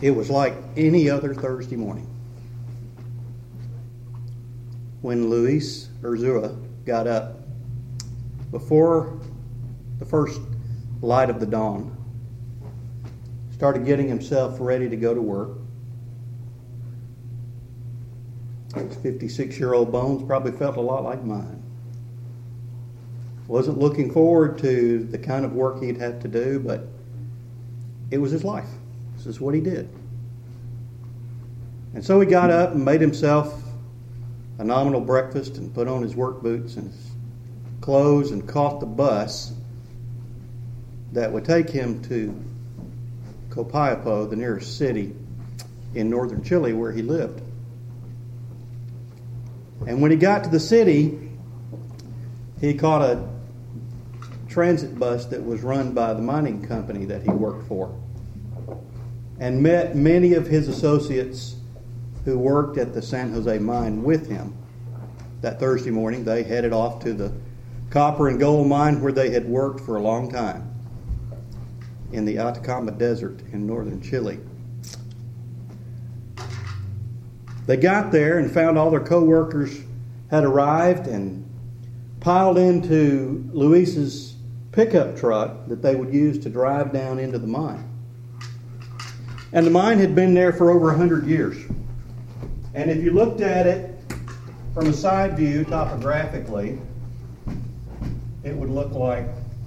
It was like any other Thursday morning. When Luis Urzúa got up, before the first light of the dawn, started getting himself ready to go to work. His 56-year-old bones probably felt a lot like mine. Wasn't looking forward to the kind of work he'd have to do, but it was his life. This is what he did. And so he got up and made himself a nominal breakfast and put on his work boots and his clothes and caught the bus that would take him to Copiapó, the nearest city in northern Chile where he lived. And when he got to the city, he caught a transit bus that was run by the mining company that he worked for, and met many of his associates who worked at the San Jose mine with him. That Thursday morning, they headed off to the copper and gold mine where they had worked for a long time in the Atacama Desert in northern Chile. They got there and found all their co-workers had arrived and piled into Luis's pickup truck that they would use to drive down into the mine. And the mine had been there for over 100 years. And if you looked at it from a side view topographically, it would look like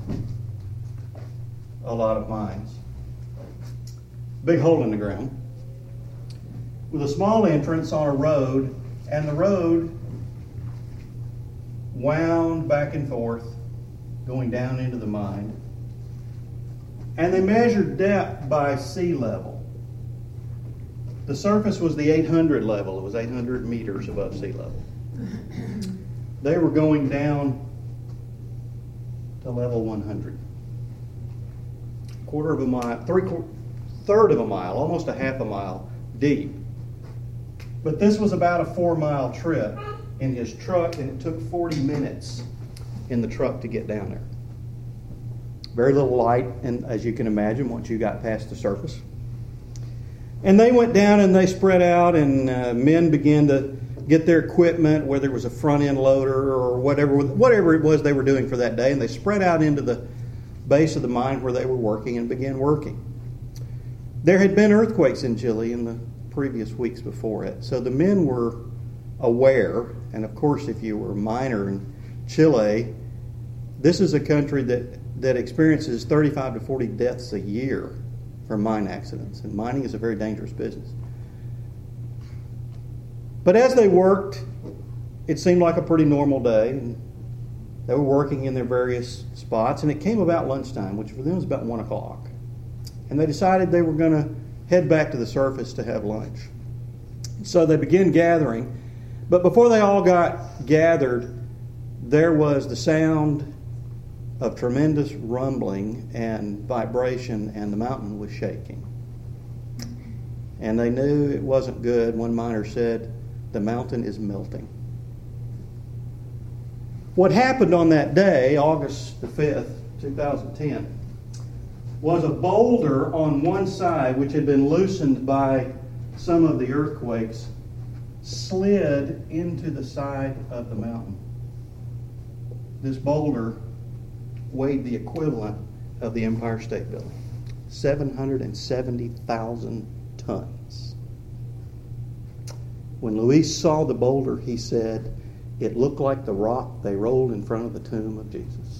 a lot of mines. Big hole in the ground with a small entrance on a road, and the road wound back and forth going down into the mine. And they measured depth by sea level. The surface was the 800 level. It was 800 meters above sea level. They were going down to level 100. Quarter of a mile, third of a mile, almost a half a mile deep. But this was about a 4-mile trip in his truck, and it took 40 minutes in the truck to get down there. Very little light, and as you can imagine, once you got past the surface. And they went down and they spread out, and men began to get their equipment, whether it was a front-end loader or whatever it was they were doing for that day, and they spread out into the base of the mine where they were working and began working. There had been earthquakes in Chile in the previous weeks before it, so the men were aware. And of course, if you were a miner in Chile, this is a country that experiences 35 to 40 deaths a year from mine accidents, and mining is a very dangerous business. But as they worked, it seemed like a pretty normal day, and they were working in their various spots, and it came about lunchtime, which for them was about 1 o'clock. And they decided they were going to head back to the surface to have lunch. So they began gathering, but before they all got gathered, there was the sound of tremendous rumbling and vibration, and the mountain was shaking. And they knew it wasn't good. One miner said, "The mountain is melting." What happened on that day, August the 5th, 2010, was a boulder on one side, which had been loosened by some of the earthquakes, slid into the side of the mountain. This boulder weighed the equivalent of the Empire State Building, 770,000 tons. When Luis saw the boulder, he said, "It looked like the rock they rolled in front of the tomb of Jesus."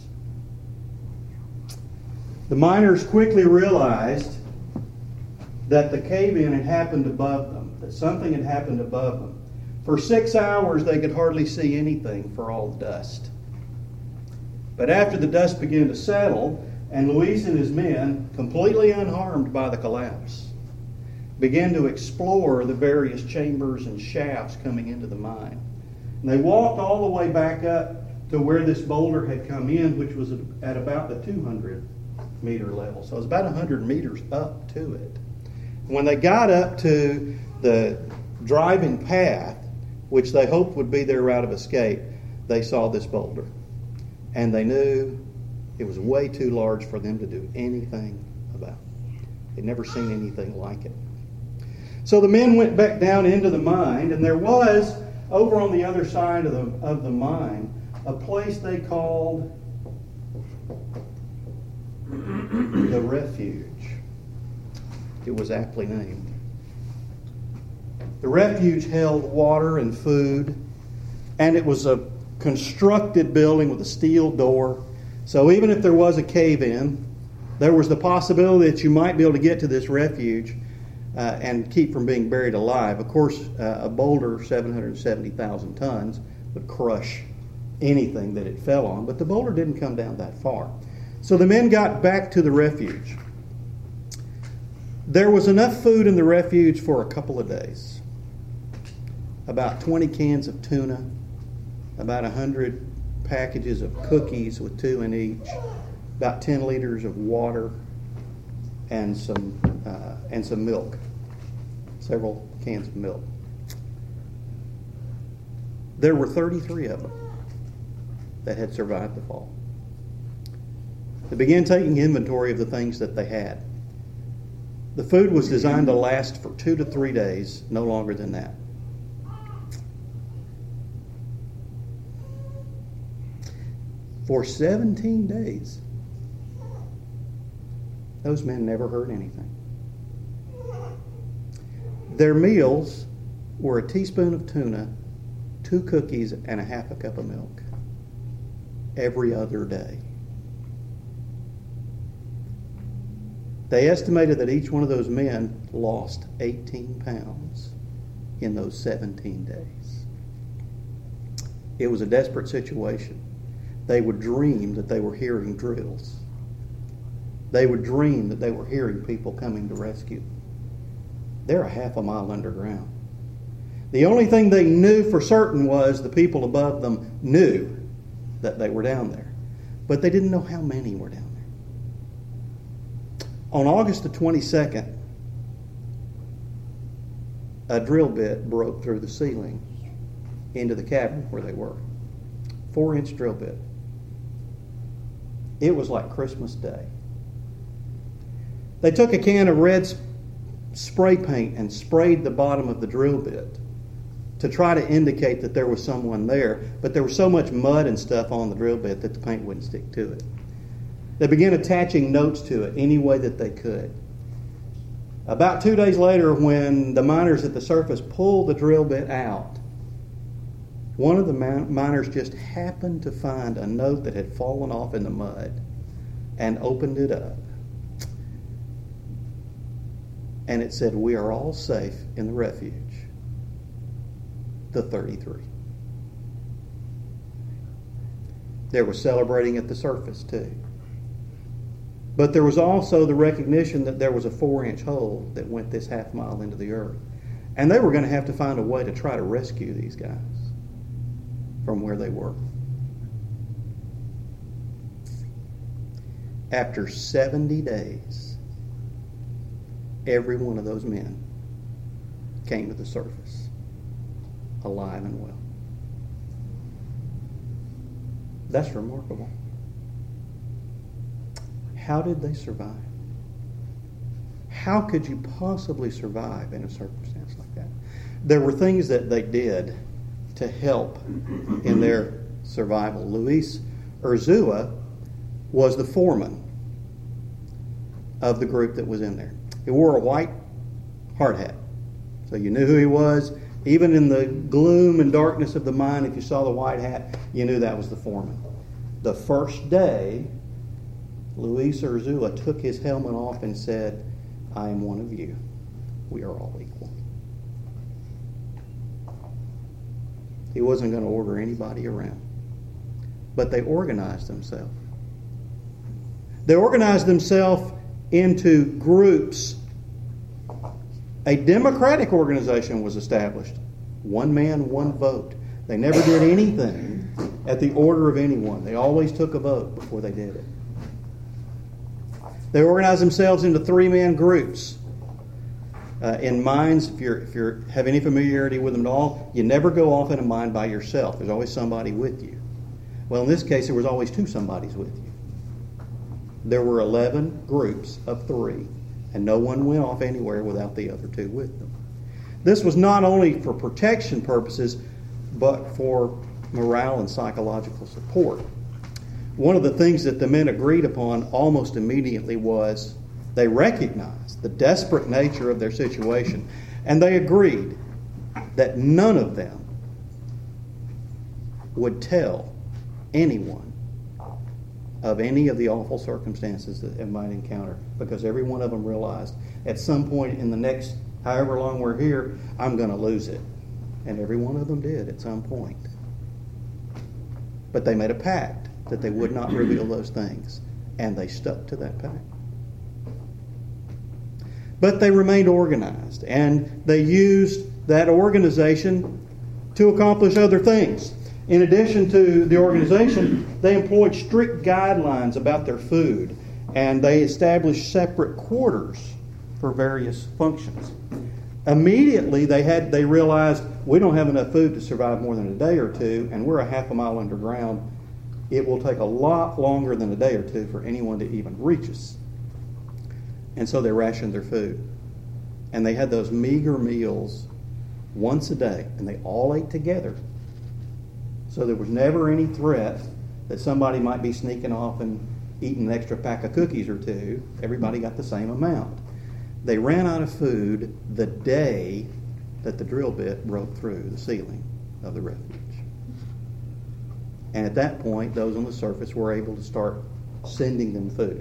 The miners quickly realized that the cave-in had happened above them, that something had happened above them. For 6 hours, they could hardly see anything for all the dust. But after the dust began to settle, and Luis and his men, completely unharmed by the collapse, began to explore the various chambers and shafts coming into the mine. And they walked all the way back up to where this boulder had come in, which was at about the 200-meter level. So it was about 100 meters up to it. When they got up to the driving path, which they hoped would be their route of escape, they saw this boulder. And they knew it was way too large for them to do anything about. They'd never seen anything like it. So the men went back down into the mine, and there was, over on the other side of the mine, a place they called the Refuge. It was aptly named. The Refuge held water and food, and it was a constructed building with a steel door. So even if there was a cave-in, there was the possibility that you might be able to get to this refuge and keep from being buried alive. Of course, a boulder 770,000 tons would crush anything that it fell on, but the boulder didn't come down that far. So the men got back to the refuge. There was enough food in the refuge for a couple of days. About 20 cans of tuna, about 100 packages of cookies with 2 in each, about 10 liters of water, and some milk, several cans of milk. There were 33 of them that had survived the fall. They began taking inventory of the things that they had. The food was designed to last for 2 to 3 days, no longer than that. For 17 days, those men never heard anything. Their meals were a teaspoon of tuna, 2 cookies, and a half a cup of milk every other day. They estimated that each one of those men lost 18 pounds in those 17 days. It was a desperate situation. They would dream that they were hearing drills. They would dream that they were hearing people coming to rescue. They're a half a mile underground. The only thing they knew for certain was the people above them knew that they were down there. But they didn't know how many were down there. On August the 22nd, a drill bit broke through the ceiling into the cavern where they were. 4-inch drill bit. It was like Christmas Day. They took a can of red spray paint and sprayed the bottom of the drill bit to try to indicate that there was someone there, but there was so much mud and stuff on the drill bit that the paint wouldn't stick to it. They began attaching notes to it any way that they could. About 2 days later, when the miners at the surface pulled the drill bit out, one of the miners just happened to find a note that had fallen off in the mud and opened it up. And it said, "We are all safe in the refuge." The 33. There was celebrating at the surface too. But there was also the recognition that there was a 4-inch hole that went this half mile into the earth. And they were going to have to find a way to try to rescue these guys from where they were. After 70 days, every one of those men came to the surface, alive and well. That's remarkable. How did they survive? How could you possibly survive in a circumstance like that? There were things that they did to help in their survival. Luis Urzua was the foreman of the group that was in there. He wore a white hard hat, so you knew who he was. Even in the gloom and darkness of the mine, if you saw the white hat, you knew that was the foreman. The first day, Luis Urzua took his helmet off and said, "I am one of you. We are all equal." He wasn't going to order anybody around. But they organized themselves. They organized themselves into groups. A democratic organization was established. One man, one vote. They never did anything at the order of anyone. They always took a vote before they did it. They organized themselves into 3-man groups. In mines, if you have any familiarity with them at all, you never go off in a mine by yourself. There's always somebody with you. Well, in this case, there was always 2 somebodies with you. There were 11 groups of 3, and no one went off anywhere without the other 2 with them. This was not only for protection purposes, but for morale and psychological support. One of the things that the men agreed upon almost immediately was they recognized the desperate nature of their situation, and they agreed that none of them would tell anyone of any of the awful circumstances that they might encounter, because every one of them realized at some point in the next however long we're here, I'm going to lose it. And every one of them did at some point. But they made a pact that they would not reveal those things, and they stuck to that pact. But they remained organized, and they used that organization to accomplish other things. In addition to the organization, they employed strict guidelines about their food, and they established separate quarters for various functions. Immediately, they realized we don't have enough food to survive more than a day or two, and we're a half a mile underground. It will take a lot longer than a day or two for anyone to even reach us. And so they rationed their food. And they had those meager meals once a day, and they all ate together. So there was never any threat that somebody might be sneaking off and eating an extra pack of cookies or two. Everybody got the same amount. They ran out of food the day that the drill bit broke through the ceiling of the refuge. And at that point, those on the surface were able to start sending them food.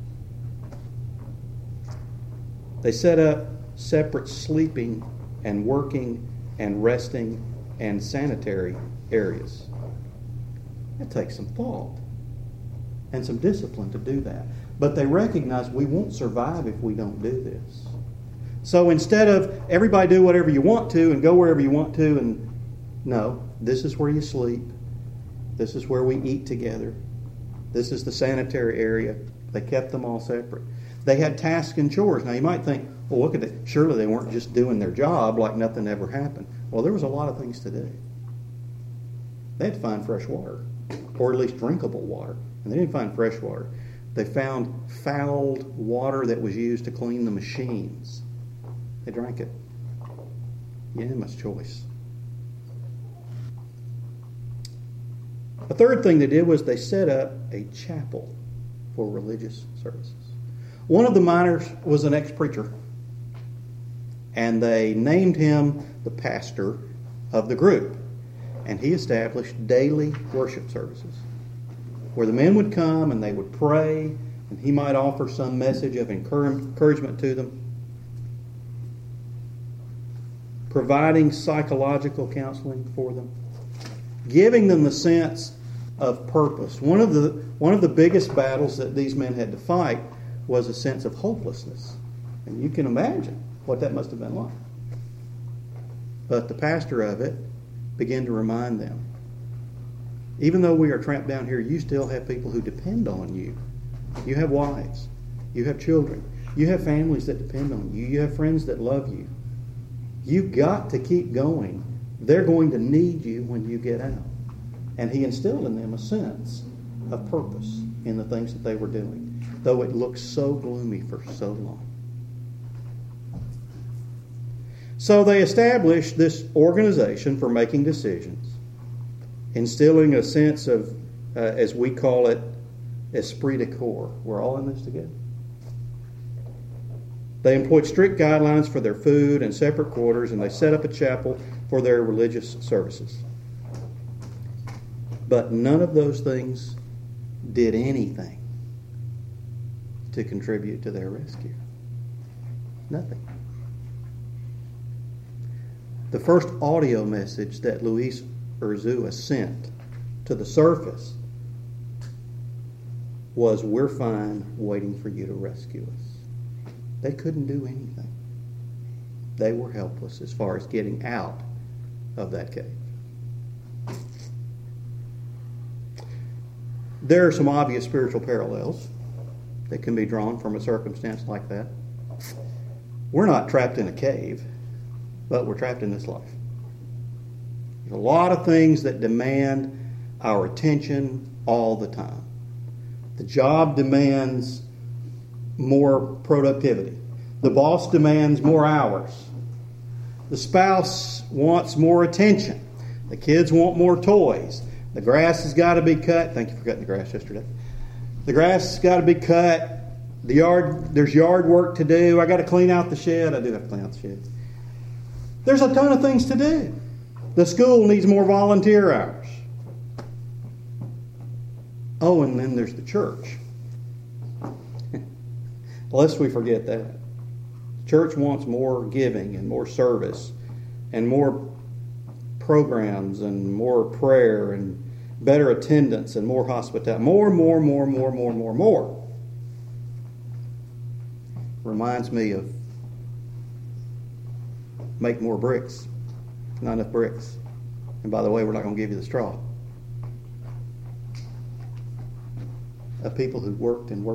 They set up separate sleeping and working and resting and sanitary areas. It takes some thought and some discipline to do that. But they recognize we won't survive if we don't do this. So instead of everybody do whatever you want to and go wherever you want to, and no, this is where you sleep. This is where we eat together. This is the sanitary area. They kept them all separate. They had tasks and chores. Now you might think, well, look at it. Surely they weren't just doing their job like nothing ever happened. Well, there was a lot of things to do. They had to find fresh water, or at least drinkable water. And they didn't find fresh water. They found fouled water that was used to clean the machines. They drank it. You didn't have much choice. A third thing they did was they set up a chapel for religious services. One of the miners was an ex-preacher, and they named him the pastor of the group. And he established daily worship services where the men would come and they would pray, and he might offer some message of encouragement to them, providing psychological counseling for them, giving them the sense of purpose. One of the biggest battles that these men had to fight was a sense of hopelessness. And you can imagine what that must have been like. But the pastor of it began to remind them, even though we are trapped down here, you still have people who depend on you. You have wives. You have children. You have families that depend on you. You have friends that love you. You've got to keep going. They're going to need you when you get out. And he instilled in them a sense of purpose in the things that they were doing, though it looked so gloomy for so long. So they established this organization for making decisions, instilling a sense of, as we call it, esprit de corps. We're all in this together. They employed strict guidelines for their food and separate quarters, and they set up a chapel for their religious services. But none of those things did anything to contribute to their rescue. Nothing. The first audio message that Luis Urzúa sent to the surface was, "We're fine, waiting for you to rescue us." They couldn't do anything. They were helpless as far as getting out of that cave. There are some obvious spiritual parallels that can be drawn from a circumstance like that. We're not trapped in a cave, but we're trapped in this life. There's a lot of things that demand our attention all the time. The job demands more productivity. The boss demands more hours. The spouse wants more attention. The kids want more toys. The grass has got to be cut. Thank you for cutting the grass yesterday. The grass has got to be cut. There's yard work to do. I got to clean out the shed. I do have to clean out the shed. There's a ton of things to do. The school needs more volunteer hours. Oh, and then there's the church. Lest we forget that. Church wants more giving and more service and more programs and more prayer and better attendance and more hospitality. More. Reminds me of make more bricks. Not enough bricks. And by the way, we're not going to give you the straw. Of people who worked, and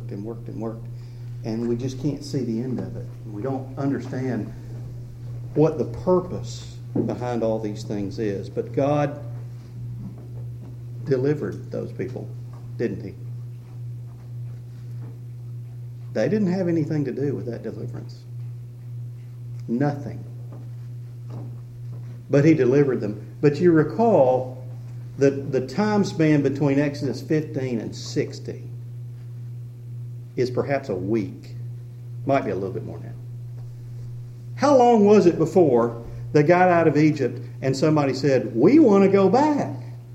we just can't see the end of it. We don't understand what the purpose behind all these things is. But God delivered those people, didn't He? They didn't have anything to do with that deliverance. Nothing. But He delivered them. But you recall that the time span between Exodus 15 and 16 is perhaps a week. Might be a little bit more now. How long was it before they got out of Egypt and somebody said, we want to go back?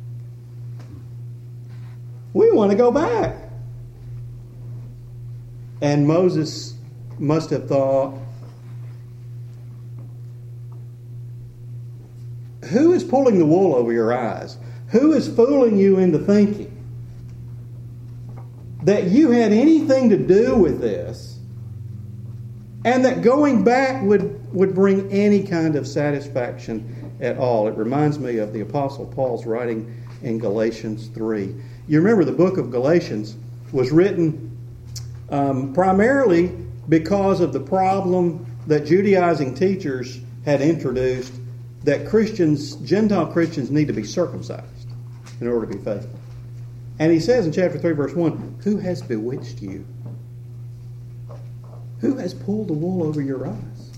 We want to go back. And Moses must have thought, who is pulling the wool over your eyes? Who is fooling you into thinking that you had anything to do with this and that going back would bring any kind of satisfaction at all? It reminds me of the Apostle Paul's writing in Galatians 3. You remember the book of Galatians was written primarily because of the problem that Judaizing teachers had introduced, that Gentile Christians need to be circumcised in order to be faithful. And he says in chapter 3, verse 1, who has bewitched you? Who has pulled the wool over your eyes?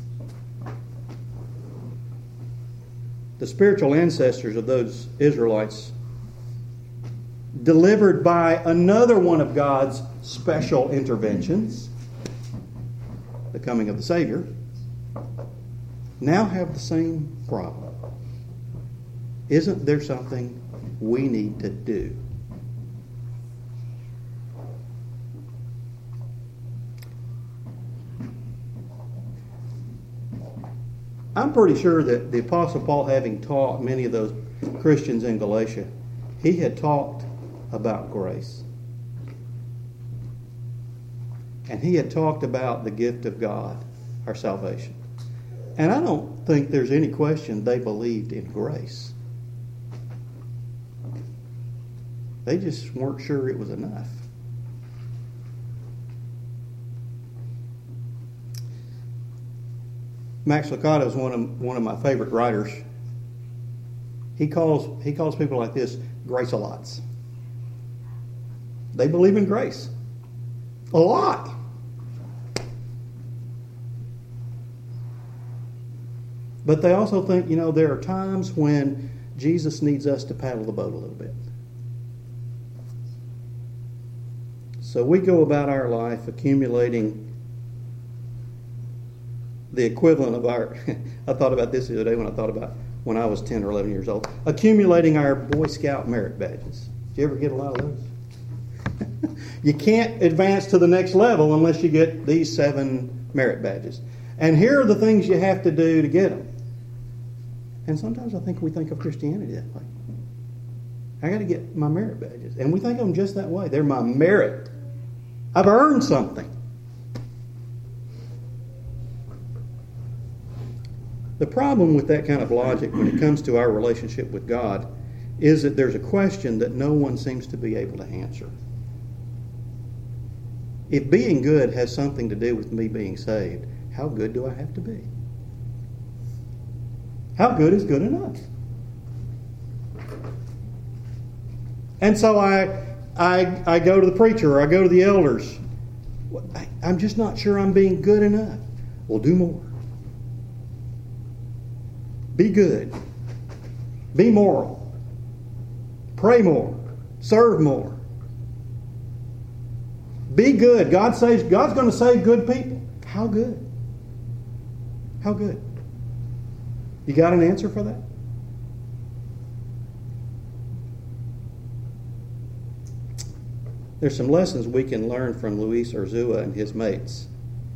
The spiritual ancestors of those Israelites, delivered by another one of God's special interventions, the coming of the Savior, now have the same problem. Isn't there something we need to do? I'm pretty sure that the Apostle Paul, having taught many of those Christians in Galatia, he had talked about grace. And he had talked about the gift of God, our salvation. And I don't think there's any question they believed in grace. They just weren't sure it was enough. Max Lucado is one of my favorite writers. He calls people like this grace-a-lots. They believe in grace. A lot. But they also think, there are times when Jesus needs us to paddle the boat a little bit. So we go about our life accumulating the equivalent of our, I thought about this the other day when I was 10 or 11 years old, accumulating our Boy Scout merit badges. Did you ever get a lot of those? You can't advance to the next level unless you get these 7 merit badges. And here are the things you have to do to get them. And sometimes I think we think of Christianity that way. I got to get my merit badges. And we think of them just that way. They're my merit. I've earned something. The problem with that kind of logic when it comes to our relationship with God is that there's a question that no one seems to be able to answer. If being good has something to do with me being saved, how good do I have to be? How good is good enough? And so I go to the preacher or I go to the elders. I'm just not sure I'm being good enough. Well, do more. Be good. Be moral. Pray more. Serve more. Be good. God's going to save good people. How good? How good? You got an answer for that? There's some lessons we can learn from Luis Urzúa and his mates.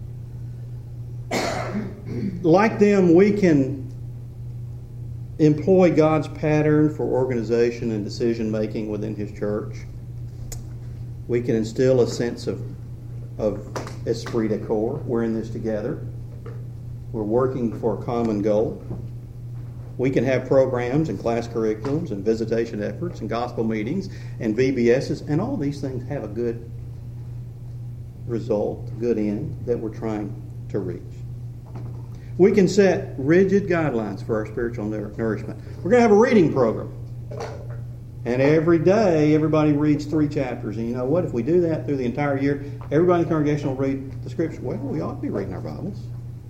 Like them, we can employ God's pattern for organization and decision making within His church. We can instill a sense of esprit de corps. We're in this together. We're working for a common goal. We can have programs and class curriculums and visitation efforts and gospel meetings and VBSs, and all these things have a good result, good end that we're trying to reach. We can set rigid guidelines for our spiritual nourishment. We're going to have a reading program. And every day, everybody reads 3 chapters. And you know what? If we do that through the entire year, everybody in the congregation will read the Scripture. Well, we ought to be reading our Bibles.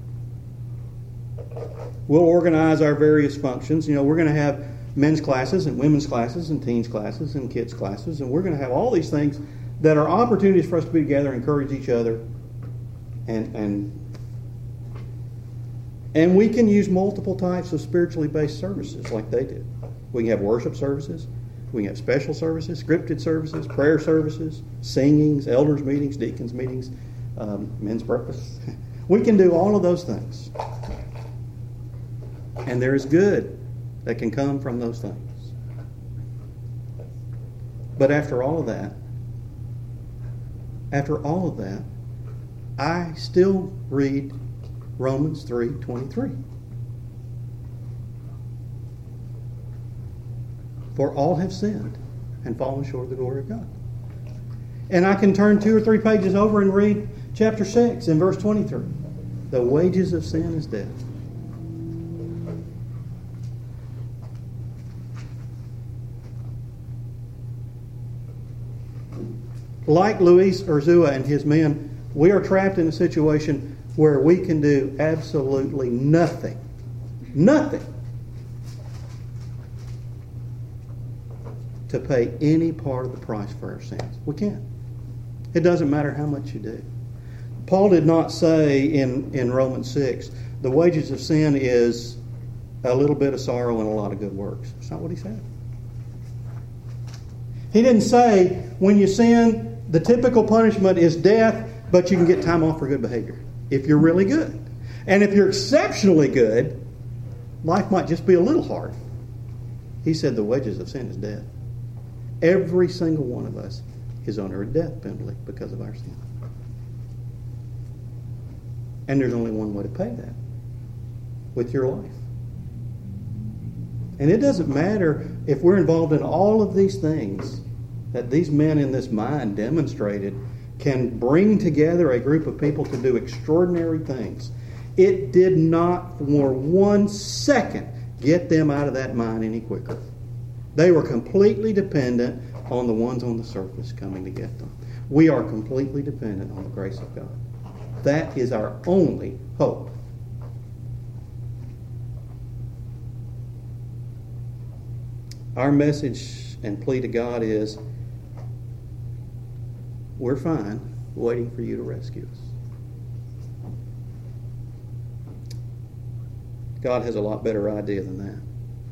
We'll organize our various functions. You know, we're going to have men's classes and women's classes and teens classes and kids classes. And we're going to have all these things that are opportunities for us to be together, encourage each other, and we can use multiple types of spiritually based services like they did. We can have worship services. We can have special services, scripted services, prayer services, singings, elders meetings, deacons meetings, men's breakfast. We can do all of those things. And there is good that can come from those things. But after all of that, I still read Romans 3:23. For all have sinned and fallen short of the glory of God. And I can turn 2 or 3 pages over and read chapter 6 and verse 23. The wages of sin is death. Like Luis Urzúa and his men, we are trapped in a situation where we can do absolutely nothing to pay any part of the price for our sins. We can't. It doesn't matter how much you do. Paul did not say in Romans 6, the wages of sin is a little bit of sorrow and a lot of good works. That's not what he said. He didn't say when you sin, the typical punishment is death, but you can get time off for good behavior if you're really good. And if you're exceptionally good, life might just be a little hard. He said the wages of sin is death. Every single one of us is under a death penalty because of our sin. And there's only one way to pay that: with your life. And it doesn't matter if we're involved in all of these things that these men in this mine demonstrated can bring together a group of people to do extraordinary things. It did not for 1 second get them out of that mine any quicker. They were completely dependent on the ones on the surface coming to get them. We are completely dependent on the grace of God. That is our only hope. Our message and plea to God is, we're fine waiting for you to rescue us. God has a lot better idea than that.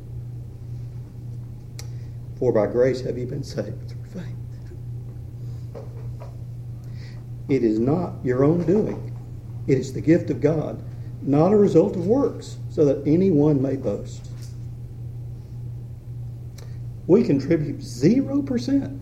For by grace have you been saved through faith. It is not your own doing. It is the gift of God, not a result of works, so that anyone may boast. We contribute 0%.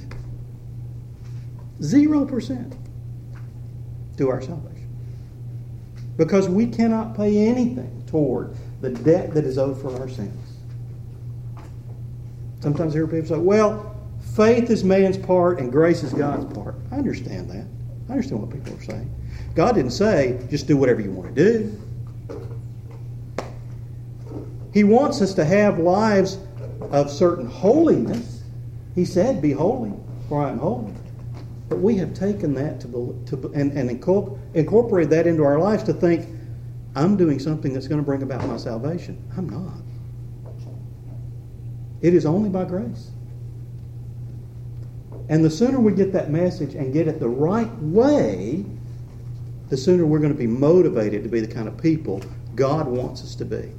0% to our salvation. Because we cannot pay anything toward the debt that is owed for our sins. Sometimes I hear people say, well, faith is man's part and grace is God's part. I understand that. I understand what people are saying. God didn't say, just do whatever you want to do. He wants us to have lives of certain holiness. He said, be holy, for I am holy. But we have taken that and incorporated that into our lives to think, I'm doing something that's going to bring about my salvation. I'm not. It is only by grace. And the sooner we get that message and get it the right way, the sooner we're going to be motivated to be the kind of people God wants us to be.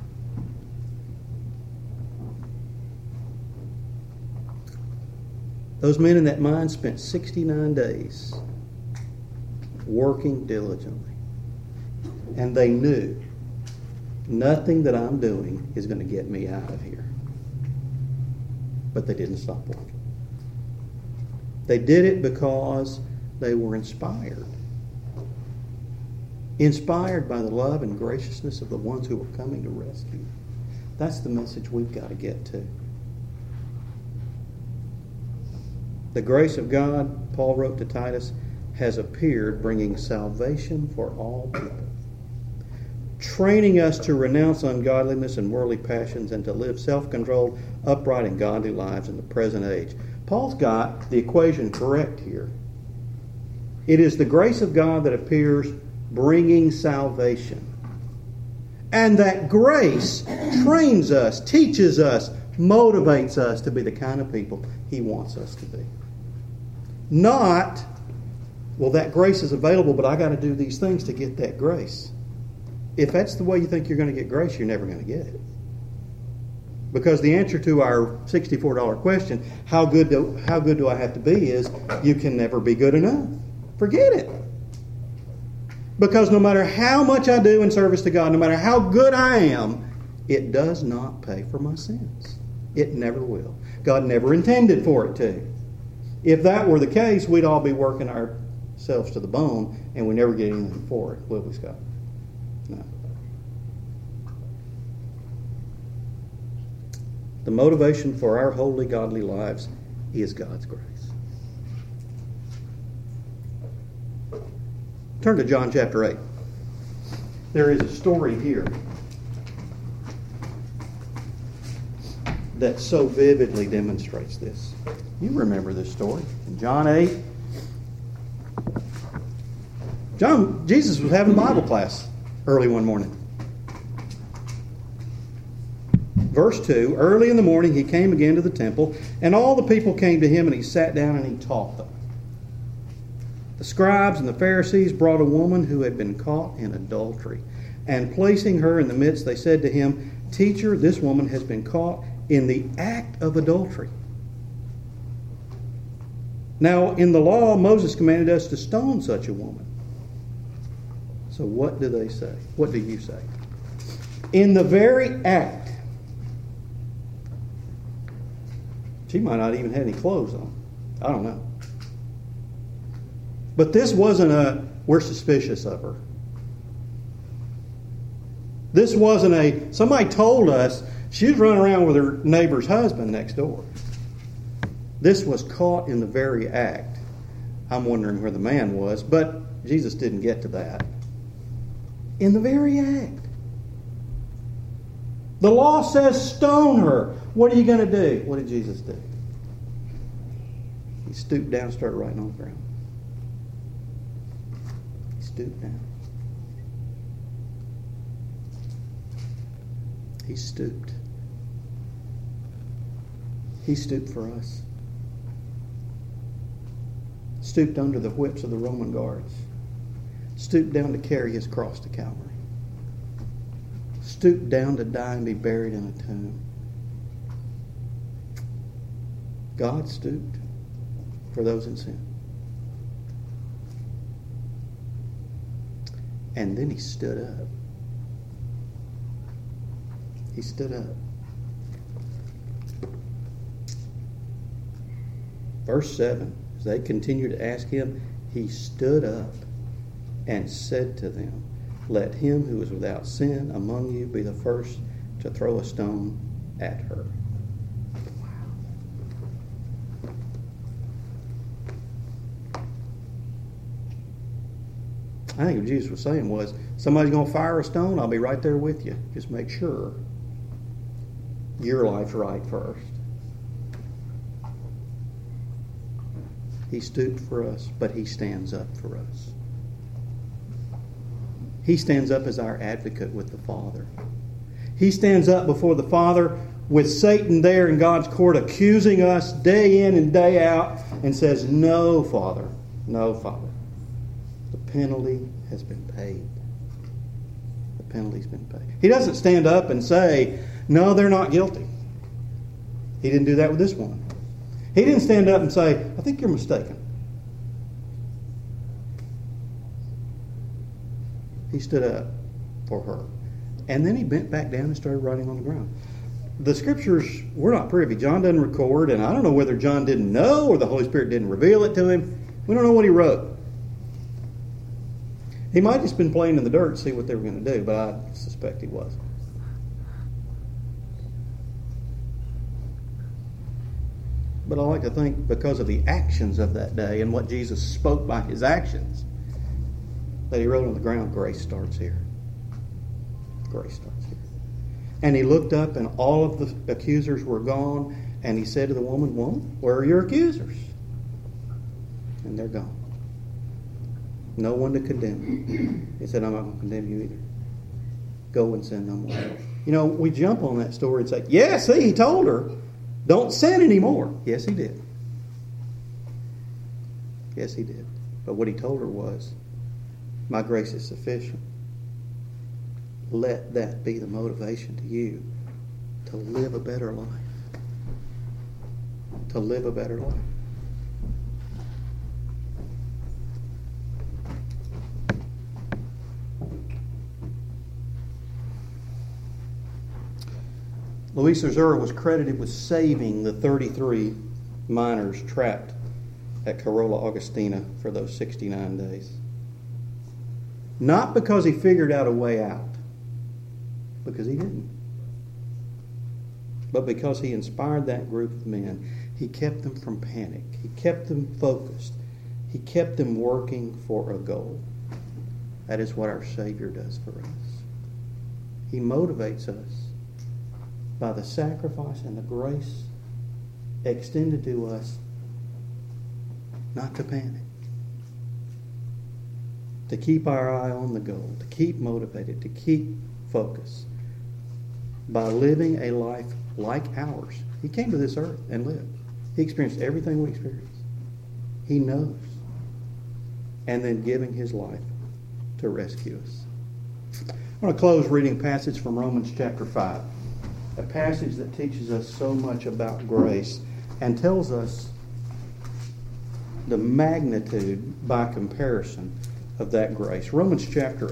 Those men in that mine spent 69 days working diligently. And they knew nothing that I'm doing is going to get me out of here. But they didn't stop working. They did it because they were inspired. Inspired by the love and graciousness of the ones who were coming to rescue. That's the message we've got to get to. The grace of God, Paul wrote to Titus, has appeared, bringing salvation for all people, training us to renounce ungodliness and worldly passions and to live self-controlled, upright, and godly lives in the present age. Paul's got the equation correct here. It is the grace of God that appears, bringing salvation. And that grace trains us, teaches us, motivates us to be the kind of people He wants us to be. Not, well, that grace is available, but I got to do these things to get that grace. If that's the way you think you're going to get grace, you're never going to get it. Because the answer to our $64 question, how good do I have to be, is you can never be good enough. Forget it. Because no matter how much I do in service to God, no matter how good I am, it does not pay for my sins. It never will. God never intended for it to. If that were the case, we'd all be working ourselves to the bone and we never get anything for it, will we, Scott? No. The motivation for our holy, godly lives is God's grace. Turn to John chapter 8. There is a story here that so vividly demonstrates this. You remember this story. In John 8, Jesus was having Bible class early one morning. Verse 2, early in the morning he came again to the temple, and all the people came to him, and he sat down and he taught them. The scribes and the Pharisees brought a woman who had been caught in adultery, and placing her in the midst, they said to him, "Teacher, this woman has been caught in the act of adultery. Now, in the law, Moses commanded us to stone such a woman." So what do they say? What do you say? In the very act. She might not even have any clothes on. I don't know. But this wasn't we're suspicious of her. This wasn't somebody told us she was running around with her neighbor's husband next door. This was caught in the very act. I'm wondering where the man was, but Jesus didn't get to that. In the very act. The law says stone her. What are you going to do? What did Jesus do? He stooped down and started writing on the ground. He stooped down. He stooped. He stooped for us. Stooped under the whips of the Roman guards. Stooped down to carry his cross to Calvary. Stooped down to die and be buried in a tomb. God stooped for those in sin. And then he stood up. He stood up. Verse 7, as they continued to ask him, he stood up and said to them, "Let him who is without sin among you be the first to throw a stone at her." I think what Jesus was saying was, somebody's going to fire a stone, I'll be right there with you. Just make sure your life's right first. He stooped for us, but he stands up for us. He stands up as our advocate with the Father. He stands up before the Father with Satan there in God's court accusing us day in and day out, and says, no, Father, no, Father. The penalty has been paid. The penalty's been paid. He doesn't stand up and say, no, they're not guilty. He didn't do that with this woman. He didn't stand up and say, I think you're mistaken. He stood up for her. And then he bent back down and started writing on the ground. The Scriptures, we're not privy. John doesn't record, and I don't know whether John didn't know or the Holy Spirit didn't reveal it to him. We don't know what he wrote. He might have just been playing in the dirt to see what they were going to do, but I suspect he was. But I like to think because of the actions of that day and what Jesus spoke by his actions, that he wrote on the ground, grace starts here. Grace starts here. And he looked up and all of the accusers were gone, and he said to the woman, woman, where are your accusers? And they're gone. No one to condemn you. He said, I'm not going to condemn you either. Go and sin no more. You know, we jump on that story and say, yeah, see, he told her, don't sin anymore. Yes, he did. Yes, he did. But what he told her was, my grace is sufficient. Let that be the motivation to you to live a better life. To live a better life. Luis Azura was credited with saving the 33 miners trapped at Carola Augustina for those 69 days. Not because he figured out a way out, because he didn't. But because he inspired that group of men, he kept them from panic. He kept them focused. He kept them working for a goal. That is what our Savior does for us. He motivates us by the sacrifice and the grace extended to us not to panic. To keep our eye on the goal, to keep motivated, to keep focused. By living a life like ours. He came to this earth and lived. He experienced everything we experience. He knows. And then giving his life to rescue us. I want to close reading a passage from Romans chapter 5. A passage that teaches us so much about grace and tells us the magnitude by comparison of that grace. Romans chapter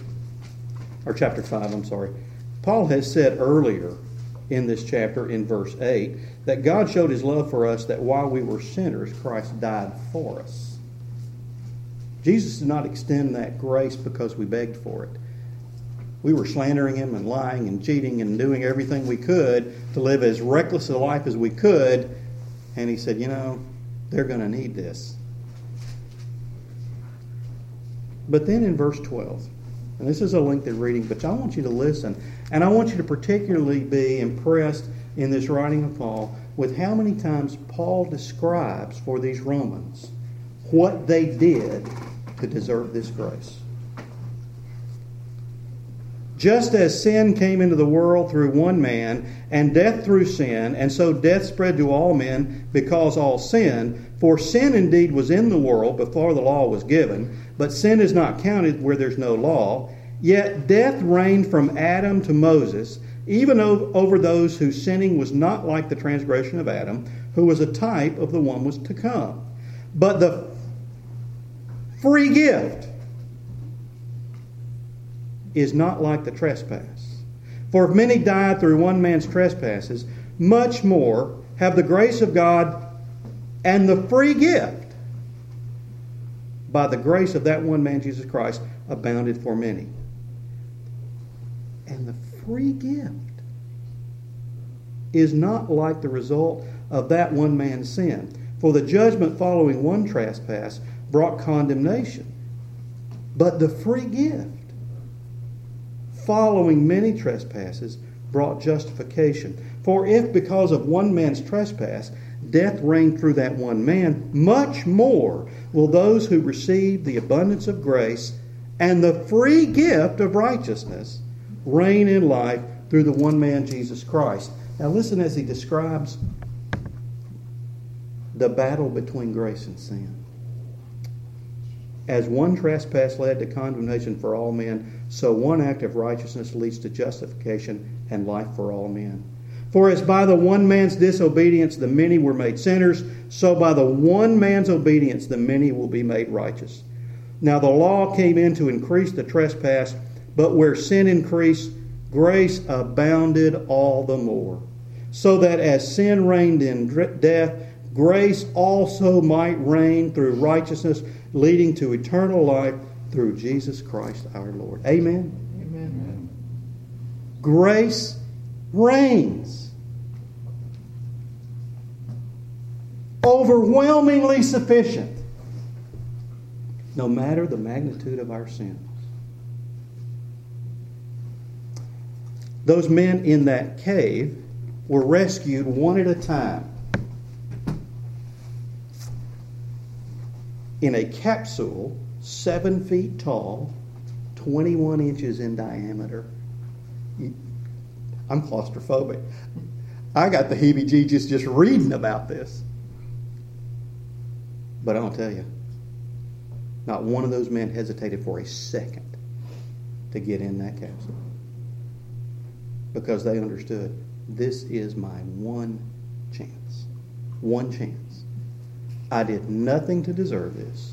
5. Paul has said earlier in this chapter, in verse 8, that God showed his love for us, that while we were sinners, Christ died for us. Jesus did not extend that grace because we begged for it. We were slandering him and lying and cheating and doing everything we could to live as reckless a life as we could. And he said, they're going to need this. But then in verse 12, and this is a lengthy reading, but I want you to listen. And I want you to particularly be impressed in this writing of Paul with how many times Paul describes for these Romans what they did to deserve this grace. Just as sin came into the world through one man, and death through sin, and so death spread to all men because all sinned. For sin indeed was in the world before the law was given, but sin is not counted where there's no law. Yet death reigned from Adam to Moses, even over those whose sinning was not like the transgression of Adam, who was a type of the one was to come. But the free gift is not like the trespass. For if many died through one man's trespasses, much more have the grace of God and the free gift by the grace of that one man, Jesus Christ, abounded for many. And the free gift is not like the result of that one man's sin. For the judgment following one trespass brought condemnation. But the free gift following many trespasses brought justification. For if because of one man's trespass death reigned through that one man, much more will those who receive the abundance of grace and the free gift of righteousness reign in life through the one man, Jesus Christ. Now listen as he describes the battle between grace and sin. As one trespass led to condemnation for all men, so one act of righteousness leads to justification and life for all men. For as by the one man's disobedience the many were made sinners, so by the one man's obedience the many will be made righteous. Now the law came in to increase the trespass, but where sin increased, grace abounded all the more. So that as sin reigned in death, grace also might reign through righteousness, leading to eternal life through Jesus Christ our Lord. Amen? Amen. Grace reigns. Overwhelmingly sufficient, no matter the magnitude of our sins. Those men in that cave were rescued one at a time in a capsule 7 feet tall, 21 inches in diameter. I'm claustrophobic. I got the heebie-jeebies just reading about this. But I'll tell you, not one of those men hesitated for a second to get in that capsule. Because they understood, this is my one chance. One chance. I did nothing to deserve this.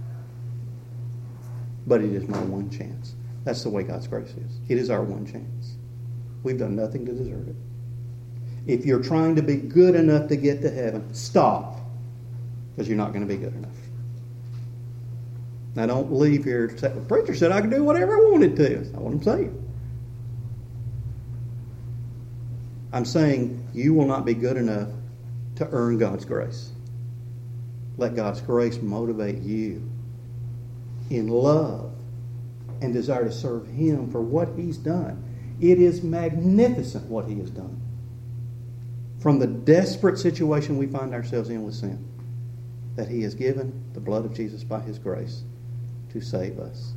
But it is my one chance. That's the way God's grace is. It is our one chance. We've done nothing to deserve it. If you're trying to be good enough to get to heaven, stop. Because you're not going to be good enough. Now don't leave here to say, the preacher said I could do whatever I wanted to. That's not what I'm saying. I'm saying you will not be good enough to earn God's grace. Let God's grace motivate you in love and desire to serve Him for what He's done. It is magnificent what He has done. From the desperate situation we find ourselves in with sin, that He has given the blood of Jesus by His grace to save us.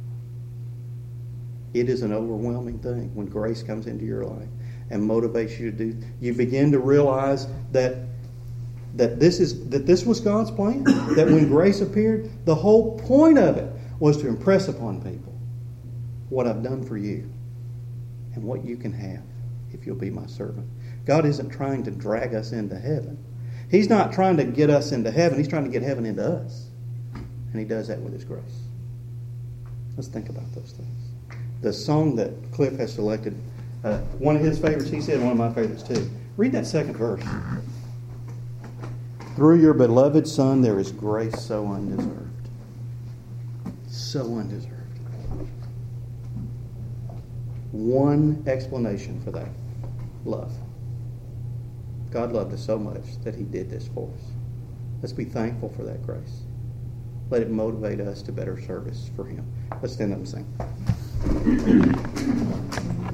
It is an overwhelming thing when grace comes into your life and motivates you to do. You begin to realize that this was God's plan. That when grace appeared, the whole point of it was to impress upon people what I've done for you and what you can have if you'll be my servant. God isn't trying to drag us into heaven. He's not trying to get us into heaven. He's trying to get heaven into us. And He does that with His grace. Let's think about those things. The song that Cliff has selected, one of his favorites, he said one of my favorites too. Read that second verse. Through your beloved Son there is grace so undeserved. So undeserved. One explanation for that. Love. God loved us so much that He did this for us. Let's be thankful for that grace. Let it motivate us to better service for Him. Let's stand up and sing.